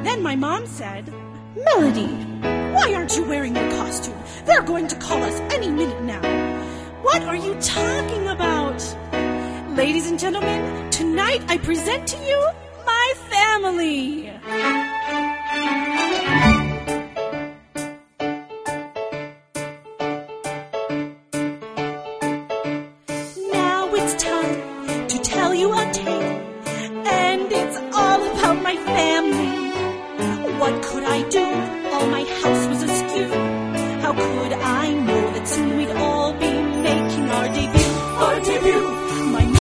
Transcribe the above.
Then my mom said, "Melody, why aren't you wearing your costume? They're going to call us any minute now." "What are you talking about?" Ladies and gentlemen, tonight I present to you my family.